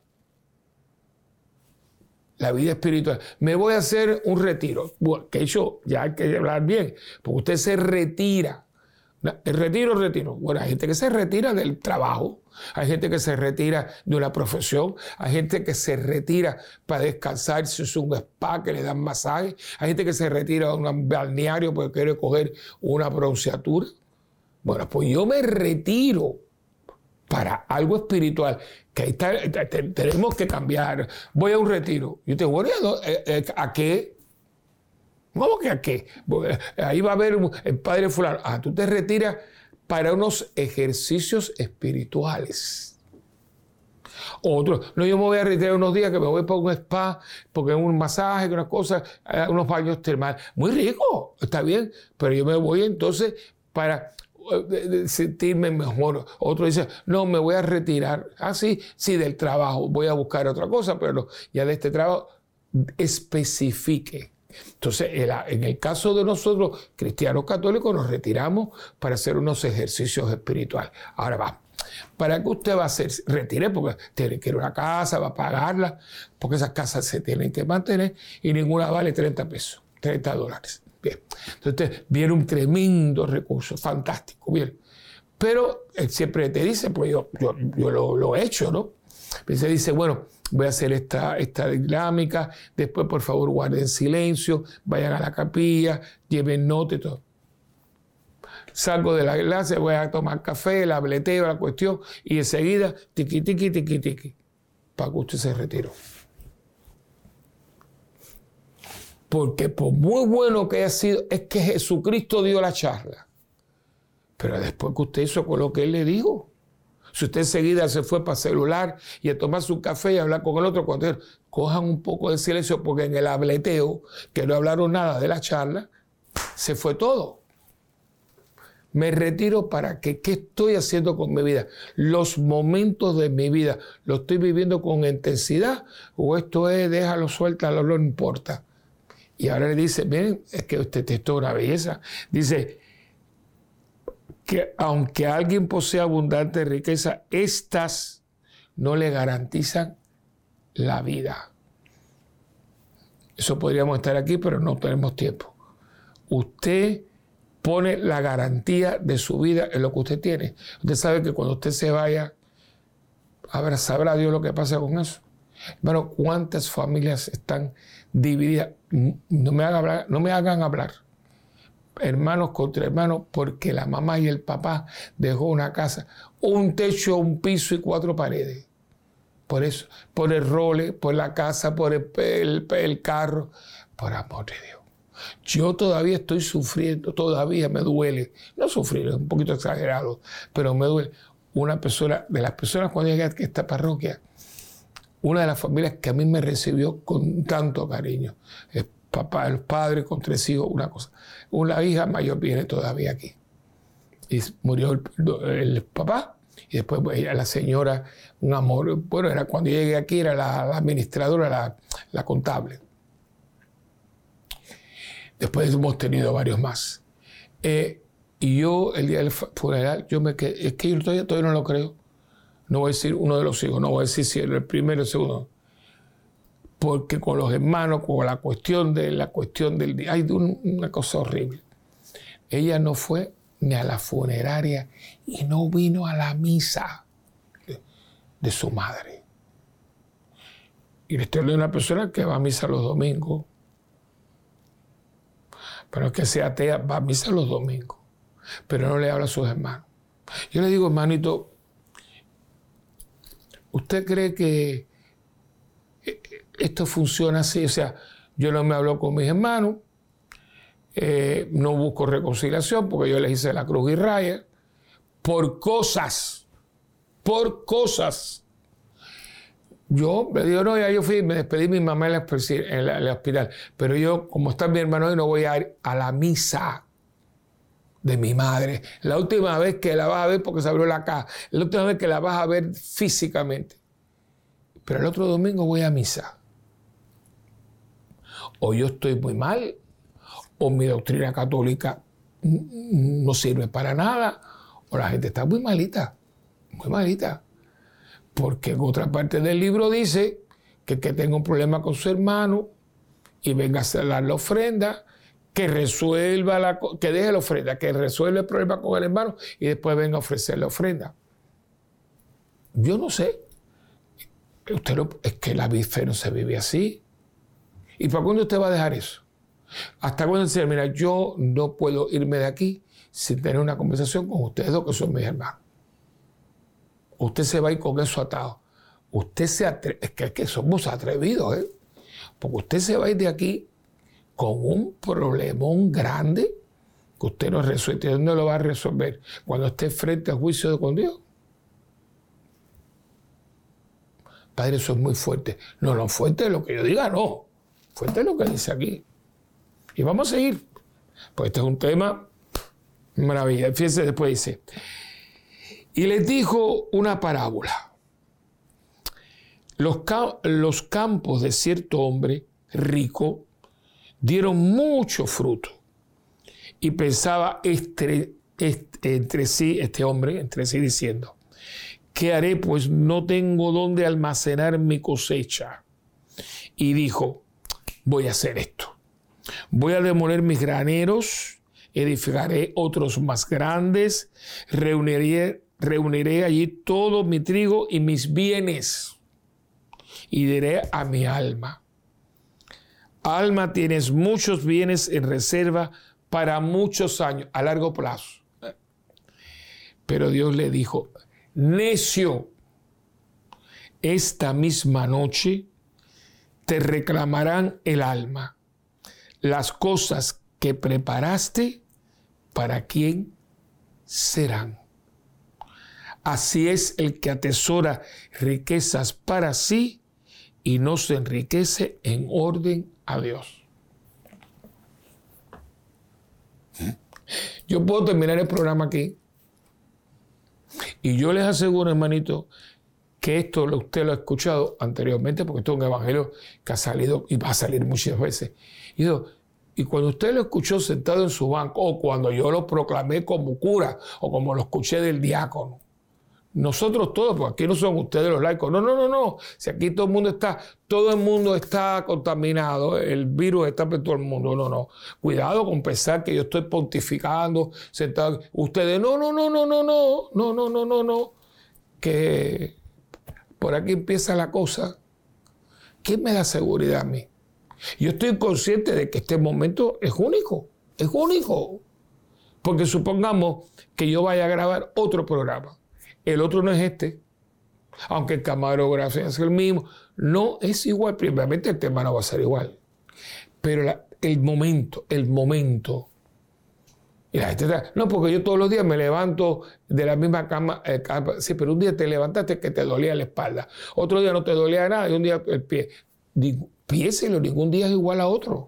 La vida espiritual. Me voy a hacer un retiro. Bueno, que eso ya hay que hablar bien, porque usted se retira. El retiro, retiro. Bueno, hay gente que se retira del trabajo, hay gente que se retira de una profesión, hay gente que se retira para descansar, si es un spa que le dan masaje, hay gente que se retira de un balneario porque quiere coger una bronceatura. Bueno, pues yo me retiro para algo espiritual, que ahí está, tenemos que cambiar. Voy a un retiro. Yo te digo, bueno, ¿a qué? ¿Cómo que a qué? Ahí va a haber el padre fulano. Ah, tú te retiras para unos ejercicios espirituales. Otro, no, yo me voy a retirar unos días que me voy para un spa, porque un masaje, unas cosas, unos baños termales. Muy rico, está bien, pero yo me voy entonces para sentirme mejor. Otro dice, no, me voy a retirar. Ah, sí, sí, del trabajo, voy a buscar otra cosa, pero no, ya de este trabajo especifique. Entonces, en el caso de nosotros, cristianos católicos, nos retiramos para hacer unos ejercicios espirituales. Ahora va, ¿para qué usted va a hacer? Retire porque tiene que ir a una casa, va a pagarla, porque esas casas se tienen que mantener y ninguna vale treinta pesos, treinta dólares. Bien, entonces viene un tremendo recurso, fantástico, bien. Pero él siempre te dice, pues yo, yo, yo lo, lo he hecho, ¿no? Se dice, bueno, voy a hacer esta, esta dinámica, después por favor guarden silencio, vayan a la capilla, lleven nota y todo. Salgo de la clase, voy a tomar café, la bleteo, la cuestión, y enseguida, tiqui, tiqui, tiqui, tiqui, para que usted se retiró. Porque por muy bueno que haya sido, es que Jesucristo dio la charla. Pero después que usted hizo con lo que Él le dijo. Si usted enseguida se fue para el celular y a tomar su café y hablar con el otro, cuando cojan un poco de silencio, porque en el hableteo, que no hablaron nada de la charla, se fue todo. Me retiro para que, ¿qué estoy haciendo con mi vida? Los momentos de mi vida, ¿lo estoy viviendo con intensidad? ¿O esto es, déjalo, suéltalo, no importa? Y ahora le dice, miren, es que este texto es una belleza. Dice que aunque alguien posea abundante riqueza, estas no le garantizan la vida. Eso podríamos estar aquí, pero no tenemos tiempo. Usted pone la garantía de su vida en lo que usted tiene. Usted sabe que cuando usted se vaya, ahora sabrá Dios lo que pasa con eso. Hermano, ¿cuántas familias están divididas? No me hagan hablar, no me hagan hablar. Hermanos contra hermanos, porque la mamá y el papá dejó una casa, un techo, un piso y cuatro paredes. Por eso, por el role, por la casa, por el, el, el carro, por amor de Dios. Yo todavía estoy sufriendo, todavía me duele. No sufrir, es un poquito exagerado, pero me duele. Una persona, de las personas cuando llegué a esta parroquia, una de las familias que a mí me recibió con tanto cariño, el papá, el padre con tres hijos, una cosa. Una hija mayor viene todavía aquí. Y murió el, el papá, y después ella, la señora, un amor. Bueno, era cuando llegué aquí, era la, la administradora, la, la contable. Después hemos tenido varios más. Eh, y yo, el día del funeral, yo me quedé, es que yo todavía, todavía no lo creo. No voy a decir uno de los hijos, no voy a decir si era el primero o el segundo. Porque con los hermanos, con la cuestión de la cuestión del día, hay un, una cosa horrible. Ella no fue ni a la funeraria y no vino a la misa de, de su madre. Y le estoy hablando de una persona que va a misa los domingos. Pero es que sea atea, va a misa los domingos. Pero no le habla a sus hermanos. Yo le digo, hermanito, ¿usted cree que esto funciona así? O sea, yo no me hablo con mis hermanos, eh, no busco reconciliación porque yo les hice la cruz y raya, por cosas, por cosas. Yo me digo, no, ya yo fui, me despedí de mi mamá en, la, en, la, en el hospital, pero yo, como está mi hermano hoy, no voy a ir a la misa de mi madre. La última vez que la vas a ver, porque se abrió la caja, la última vez que la vas a ver físicamente. Pero el otro domingo voy a misa. O yo estoy muy mal, o mi doctrina católica no sirve para nada, o la gente está muy malita, muy malita. Porque en otra parte del libro dice que el que tenga un problema con su hermano y venga a dar la ofrenda, que resuelva la, que deje la ofrenda, que resuelva el problema con el hermano y después venga a ofrecer la ofrenda. Yo no sé. Usted no, es que la fe no se vive así. ¿Y para cuándo usted va a dejar eso? Hasta cuando dice, mira, yo no puedo irme de aquí sin tener una conversación con ustedes dos que son mis hermanos. Usted se va a ir con eso atado. Usted se atreve, es que, es que somos atrevidos, ¿eh? Porque usted se va a ir de aquí con un problemón grande que usted no resuelve. ¿Dónde lo va a resolver? Cuando esté frente al juicio con Dios. Padre, eso es muy fuerte. No, no, fuerte es lo que yo diga, no. Fuerte es lo que dice aquí. Y vamos a seguir. Pues este es un tema maravilla. Fíjense, después dice, y les dijo una parábola. Los, los campos de cierto hombre rico dieron mucho fruto. Y pensaba este, este, entre sí, este hombre, entre sí diciendo, ¿qué haré? Pues no tengo dónde almacenar mi cosecha. Y dijo, voy a hacer esto. Voy a demoler mis graneros, edificaré otros más grandes, reuniré, reuniré allí todo mi trigo y mis bienes. Y diré a mi alma, alma, tienes muchos bienes en reserva para muchos años, a largo plazo. Pero Dios le dijo, necio, esta misma noche te reclamarán el alma. Las cosas que preparaste, ¿para quién serán? Así es el que atesora riquezas para sí y no se enriquece en orden a Dios. Yo puedo terminar el programa aquí. Y yo les aseguro, hermanito, que esto usted lo ha escuchado anteriormente, porque esto es un evangelio que ha salido y va a salir muchas veces. Y, yo, y cuando usted lo escuchó sentado en su banco, o cuando yo lo proclamé como cura, o como lo escuché del diácono, nosotros todos, porque aquí no son ustedes los laicos, no, no, no, no, si aquí todo el mundo está, todo el mundo está contaminado, el virus está por todo el mundo, no, no, cuidado con pensar que yo estoy pontificando, sentado, ustedes, no, no, no, no, no, no, no, no, no, no, no, que por aquí empieza la cosa. ¿Quién me da seguridad a mí? Yo estoy consciente de que este momento es único, es único, porque supongamos que yo vaya a grabar otro programa. El otro no es este, aunque el camarógrafo es el mismo, no es igual. Primeramente el tema no va a ser igual, pero la, el momento, el momento. Y la gente está, no, porque yo todos los días me levanto de la misma cama, eh, sí, pero un día te levantaste que te dolía la espalda, otro día no te dolía nada y un día el pie. Digo, piénselo, ningún día es igual a otro.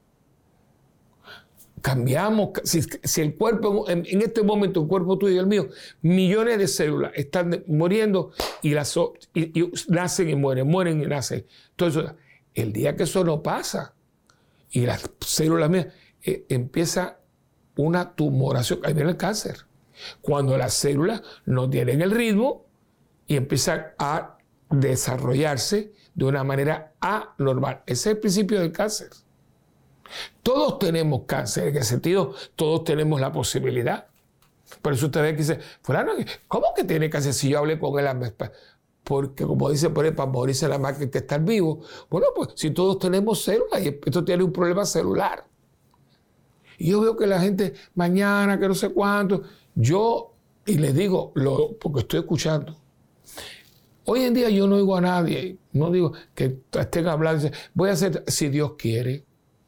Cambiamos, si, si el cuerpo, en, en este momento el cuerpo tuyo y el mío, millones de células están muriendo y, las, y, y nacen y mueren, mueren y nacen. Entonces, el día que eso no pasa y las células mías, eh, empieza una tumoración, ahí viene el cáncer. Cuando las células no tienen el ritmo y empiezan a desarrollarse de una manera anormal. Ese es el principio del cáncer. Todos tenemos cáncer, en ese sentido, todos tenemos la posibilidad. Por eso usted ve que dice, fulano, ¿cómo que tiene cáncer si yo hablé con él? Porque como dice por ahí, para morirse la máquina que estar vivo. Bueno, pues si todos tenemos células y esto tiene un problema celular. Y yo veo que la gente mañana, que no sé cuánto, yo, y les digo, lo, porque estoy escuchando. Hoy en día yo no oigo a nadie, no digo que estén hablando, voy a hacer, si Dios quiere.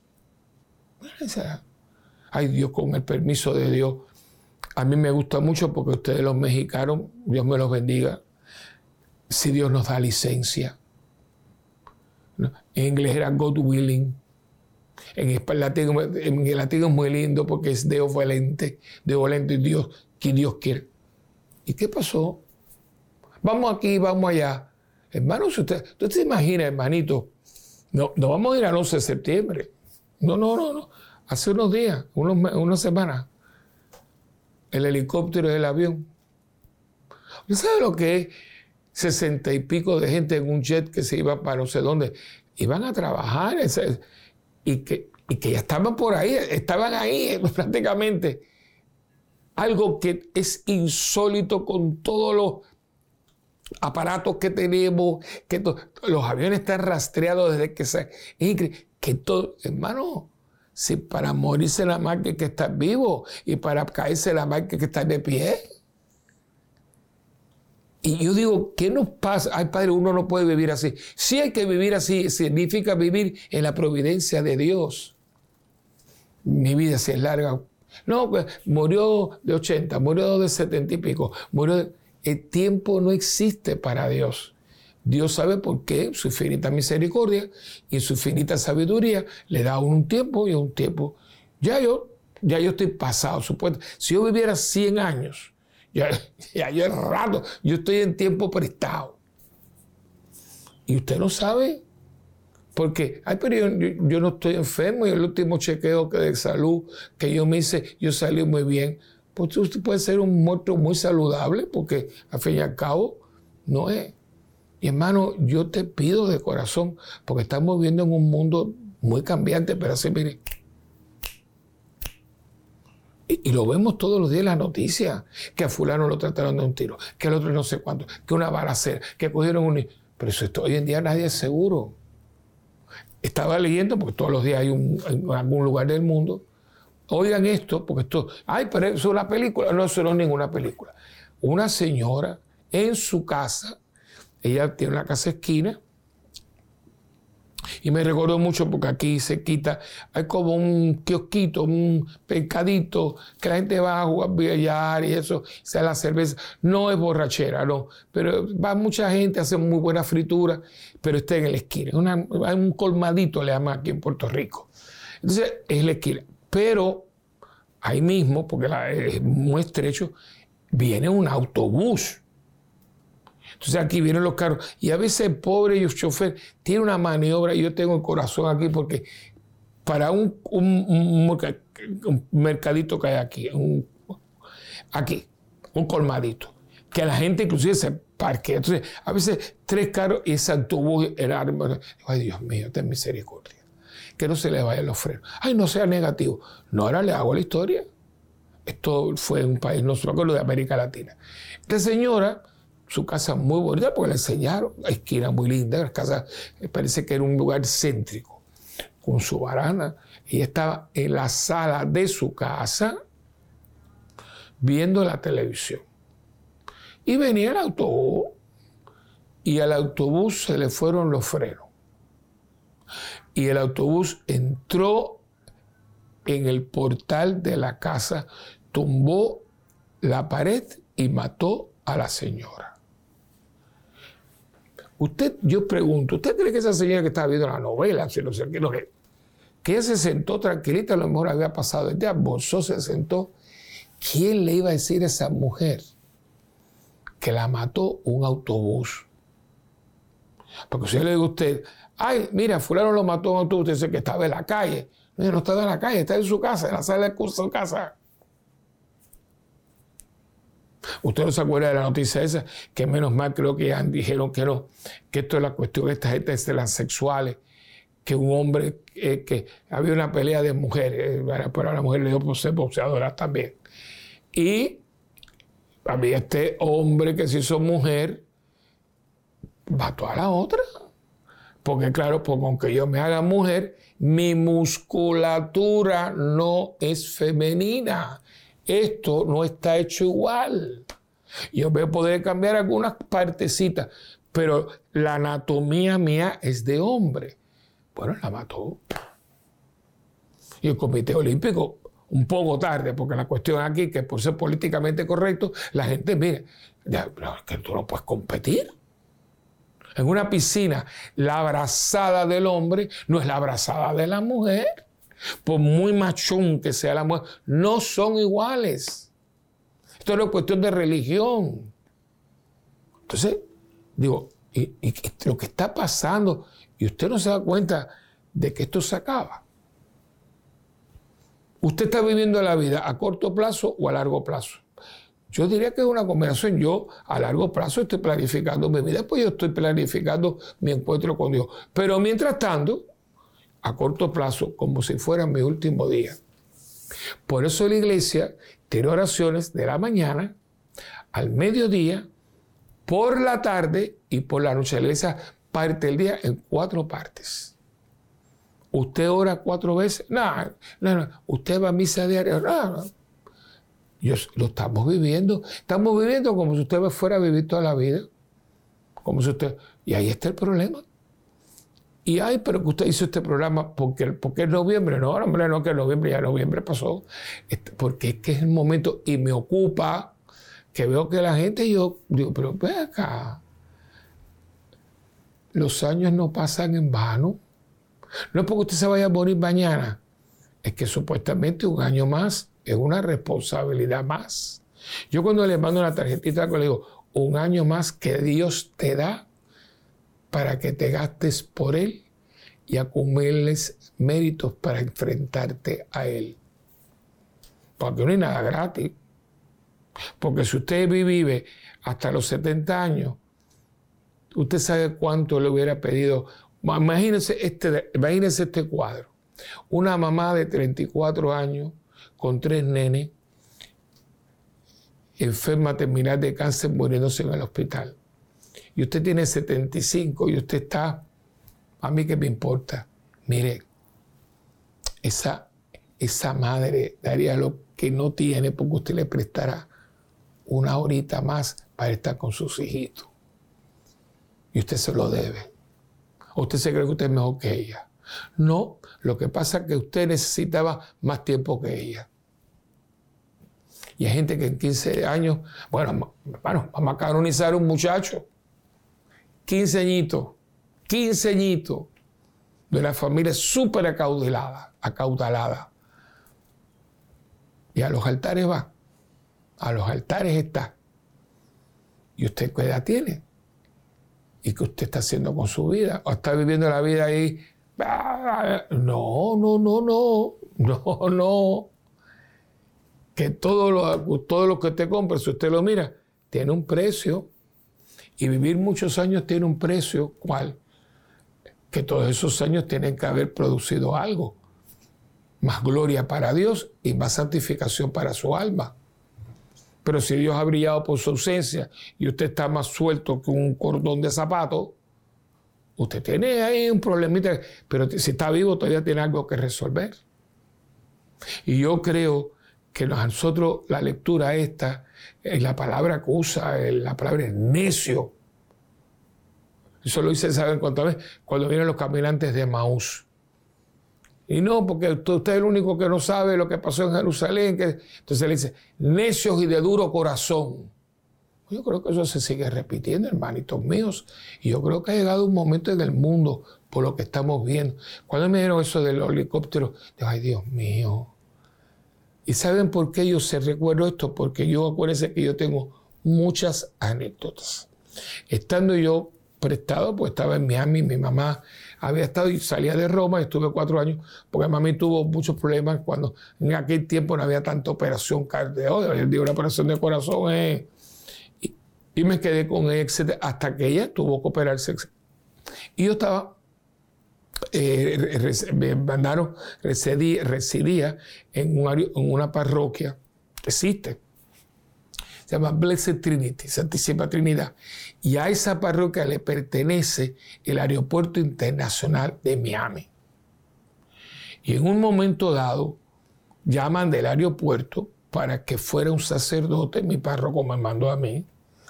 Ay, Dios, con el permiso de Dios. A mí me gusta mucho porque ustedes los mexicanos, Dios me los bendiga, si Dios nos da licencia. ¿No? En inglés era God willing. En el latino, en el latino es muy lindo porque es Deo volente, Deo volente, Dios, que Dios quiere. ¿Y qué pasó? Vamos aquí, vamos allá. Hermano, si usted, usted se imagina, hermanito, no, no vamos a ir al once de septiembre. No, no, no, no. Hace unos días, unos, unas semanas, el helicóptero y el avión. ¿Usted sabe lo que es? Sesenta y pico de gente en un jet que se iba para no sé dónde. Iban a trabajar ese, y, que, y que ya estaban por ahí, estaban ahí prácticamente. Algo que es insólito con todos los aparatos que tenemos, que to, los aviones están rastreados desde que se... Es increíble. Que todo, hermano, si para morirse la más que, que estar vivo y para caerse la más que, que estar de pie. Y yo digo, ¿qué nos pasa? Ay, padre, uno no puede vivir así. Sí hay que vivir así, significa vivir en la providencia de Dios. Mi vida si es larga. No, pues murió de ochenta, murió de setenta y pico. Murió de... El tiempo no existe para Dios. Dios sabe por qué, su infinita misericordia y su infinita sabiduría le da un tiempo y un tiempo. Ya yo, ya yo estoy pasado, supuesto. Si yo viviera cien años, ya, ya yo es rato, yo estoy en tiempo prestado. Y usted no sabe, porque, ay, pero yo, yo, yo no estoy enfermo y el último chequeo de salud que yo me hice, yo salí muy bien. Pues usted puede ser un muerto muy saludable, porque al fin y al cabo no es. Y hermano, yo te pido de corazón, porque estamos viviendo en un mundo muy cambiante, pero así, mire. Y, y lo vemos todos los días en las noticias, que a fulano lo trataron de un tiro, que al otro no sé cuánto, que una balacera, que cogieron un... Pero eso esto, hoy en día nadie es seguro. Estaba leyendo, porque todos los días hay un, en algún lugar del mundo. Oigan esto, porque esto... Ay, pero eso es una película. No, eso no es ninguna película. Una señora en su casa... Ella tiene una casa esquina y me recordó mucho porque aquí se quita, hay como un kiosquito, un pescadito que la gente va a jugar billar y eso, se da la cerveza. No es borrachera, no, pero va mucha gente, hace muy buena fritura, pero está en la esquina. Una, hay un colmadito, le llaman aquí en Puerto Rico. Entonces, es la esquina. Pero ahí mismo, porque la, es muy estrecho, viene un autobús. Entonces aquí vienen los carros. Y a veces el pobre y el chofer tiene una maniobra, y yo tengo el corazón aquí porque para un, un, un, un mercadito que hay aquí, un, aquí, un colmadito, que la gente inclusive se parquea. Entonces, a veces tres carros y ese autobús era... Ay, Dios mío, ten misericordia. Que no se le vayan los frenos. Ay, no sea negativo. No, ahora le hago la historia. Esto fue en un país, no solo de América Latina. Esta señora, su casa muy bonita, porque la enseñaron, la esquina muy linda, la casa parece que era un lugar céntrico, con su barana. Ella estaba en la sala de su casa viendo la televisión. Y venía el autobús, y al autobús se le fueron los frenos. Y el autobús entró en el portal de la casa, tumbó la pared y mató a la señora. Usted, yo pregunto, ¿usted cree que esa señora que estaba viendo la novela, si no sé qué, no, que, que ella se sentó tranquilita, a lo mejor había pasado el día, almorzó, se sentó? ¿Quién le iba a decir a esa mujer que la mató un autobús? Porque si yo le digo a usted, ay, mira, fulano lo mató un autobús, usted dice que estaba en la calle. No, no estaba en la calle, está en su casa, en la sala de curso de su casa. Usted no se acuerda de la noticia esa, que menos mal creo que ya dijeron que no, que esto es la cuestión de esta gente de transexuales, que un hombre, eh, que había una pelea de mujeres, eh, pero a la mujer le dio por ser boxeadora también. Y había este hombre que se hizo mujer, mató a la otra. Porque claro, porque aunque yo me haga mujer, mi musculatura no es femenina. Esto no está hecho igual. Yo voy a poder cambiar algunas partecitas, pero la anatomía mía es de hombre. Bueno, la mató. Y el Comité Olímpico, un poco tarde, porque la cuestión aquí, que por ser políticamente correcto, la gente, mire, ya, pero es que tú no puedes competir. En una piscina, la abrazada del hombre no es la abrazada de la mujer. Por muy machón que sea la mujer, no son iguales. Esto no es cuestión de religión. Entonces, digo, y, y lo que está pasando, y usted no se da cuenta de que esto se acaba. Usted está viviendo la vida a corto plazo o a largo plazo. Yo diría que es una combinación. Yo a largo plazo estoy planificando mi vida, pues yo estoy planificando mi encuentro con Dios. Pero mientras tanto, a corto plazo, como si fuera mi último día. Por eso la iglesia tiene oraciones de la mañana, al mediodía, por la tarde y por la noche. La iglesia parte el día en cuatro partes. ¿Usted ora cuatro veces? No, no, no. ¿Usted va a misa diaria? No, no. Yo, lo estamos viviendo. Estamos viviendo como si usted fuera a vivir toda la vida. Como si usted... Y ahí está el problema. Y ay, pero que usted hizo este programa porque, porque es noviembre. No, hombre, no, que es noviembre, ya noviembre pasó. Porque es que es el momento y me ocupa que veo que la gente, yo digo, pero ve acá. Los años no pasan en vano. No es porque usted se vaya a morir mañana. Es que supuestamente un año más es una responsabilidad más. Yo cuando le mando una tarjetita, le digo, un año más que Dios te da para que te gastes por Él y acumules méritos para enfrentarte a Él. Porque no hay nada gratis. Porque si usted vive hasta los setenta años, usted sabe cuánto le hubiera pedido. Imagínense este, imagínense este cuadro. Una mamá de treinta y cuatro años con tres nenes, enferma terminal de cáncer, muriéndose en el hospital. Y usted tiene setenta y cinco y usted está, a mí qué me importa. Mire, esa, esa madre daría lo que no tiene porque usted le prestará una horita más para estar con sus hijitos. Y usted se lo debe. ¿O usted se cree que usted es mejor que ella? No, lo que pasa es que usted necesitaba más tiempo que ella. Y hay gente que en quince años, bueno, bueno vamos a canonizar a un muchacho, quince añitos, quince añitos, de una familia súper acaudalada, acaudalada. Y a los altares va. A los altares está. ¿Y usted qué edad tiene? ¿Y qué usted está haciendo con su vida? ¿O está viviendo la vida ahí? No, no, no, no. No, no. Que todo lo, todo lo que usted compra, si usted lo mira, tiene un precio. Y vivir muchos años tiene un precio. ¿Cuál? Que todos esos años tienen que haber producido algo. Más gloria para Dios y más santificación para su alma. Pero si Dios ha brillado por su ausencia y usted está más suelto que un cordón de zapato, usted tiene ahí un problemita, pero si está vivo todavía tiene algo que resolver. Y yo creo que nosotros, la lectura esta, la palabra que usa, la palabra es necio. Eso lo dice, ¿saben cuántas veces? Cuando vienen los caminantes de Maús. Y no, porque usted es el único que no sabe lo que pasó en Jerusalén. Que... Entonces le dice, necios y de duro corazón. Yo creo que eso se sigue repitiendo, hermanitos míos. Y yo creo que ha llegado un momento en el mundo, por lo que estamos viendo. Cuando me dijeron eso del helicóptero, digo, ay, Dios mío. ¿Y saben por qué yo se recuerdo esto? Porque yo, acuérdense que yo tengo muchas anécdotas. Estando yo prestado, pues estaba en Miami, mi mamá había estado y salía de Roma, y estuve cuatro años, porque mami tuvo muchos problemas cuando en aquel tiempo no había tanta operación cardiológica. Digo, una operación de corazón es... Y, y me quedé con ella, etcétera, hasta que ella tuvo que operarse. Y yo estaba, eh, me mandaron, residía, residía en, un, en una parroquia, existe, se llama Blessed Trinity, Santísima Trinidad. Y a esa parroquia le pertenece el Aeropuerto Internacional de Miami. Y en un momento dado, llaman del aeropuerto para que fuera un sacerdote, mi párroco me mandó a mí,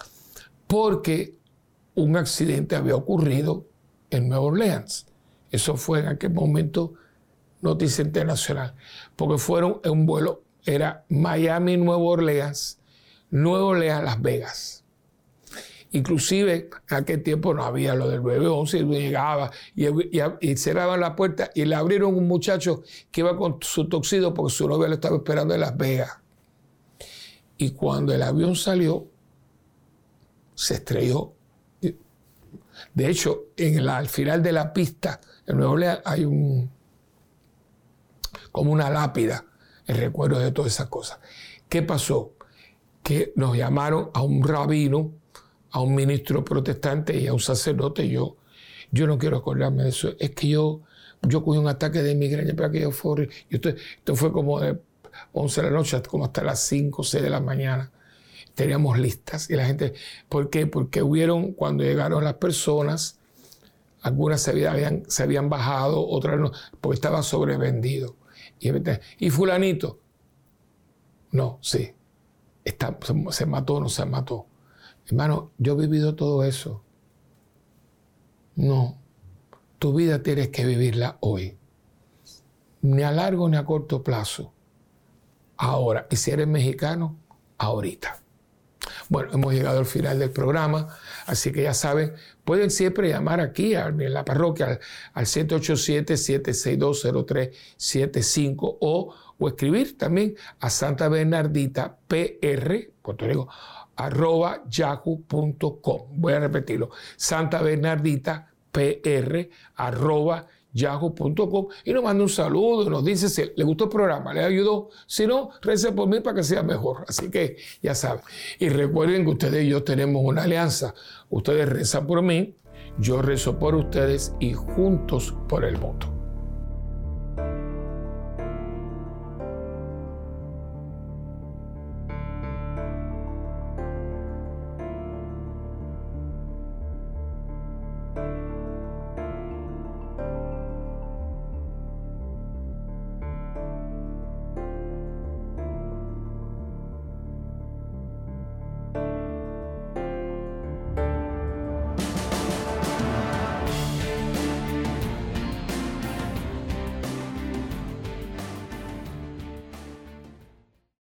porque un accidente había ocurrido en Nueva Orleans. Eso fue en aquel momento noticia internacional, porque fueron en un vuelo, era Miami, Nueva Orleans, Nueva Orleans, Las Vegas. Inclusive en aquel tiempo no había lo del nueve once, y llegaba y, y, y cerraban la puerta y le abrieron un muchacho que iba con su tuxedo porque su novia lo estaba esperando en Las Vegas. Y cuando el avión salió, se estrelló. De hecho, en la, al final de la pista en Nueva Orleans hay un, como una lápida en recuerdo de todas esas cosas. ¿Qué pasó? Que nos llamaron a un rabino, a un ministro protestante y a un sacerdote. Yo, yo no quiero acordarme de eso. Es que yo, yo cogí un ataque de migraña para que yo fuera. Esto, esto fue como de once de la noche, como hasta las cinco o seis de la mañana. Teníamos listas y la gente... ¿Por qué? Porque hubieron, cuando llegaron las personas, algunas se habían, se habían bajado, otras no, porque estaba sobrevendido. Y, y fulanito, no, sí. Está, se, se mató o no se mató. Hermano, yo he vivido todo eso. No. Tu vida tienes que vivirla hoy. Ni a largo ni a corto plazo. Ahora. Y si eres mexicano, ahorita. Bueno, hemos llegado al final del programa, así que ya saben, pueden siempre llamar aquí a, en la parroquia al, al siete ocho siete, siete seis dos, cero tres siete cinco o, o escribir también a Santa Bernardita P R, Puerto Rico, arroba yahoo punto com. Voy a repetirlo, Santa Bernardita P R, arroba yahoo punto com, y nos manda un saludo, nos dice si le gustó el programa, le ayudó, si no, rece por mí para que sea mejor. Así que ya saben. Y recuerden que ustedes y yo tenemos una alianza. Ustedes rezan por mí, yo rezo por ustedes y juntos por el voto.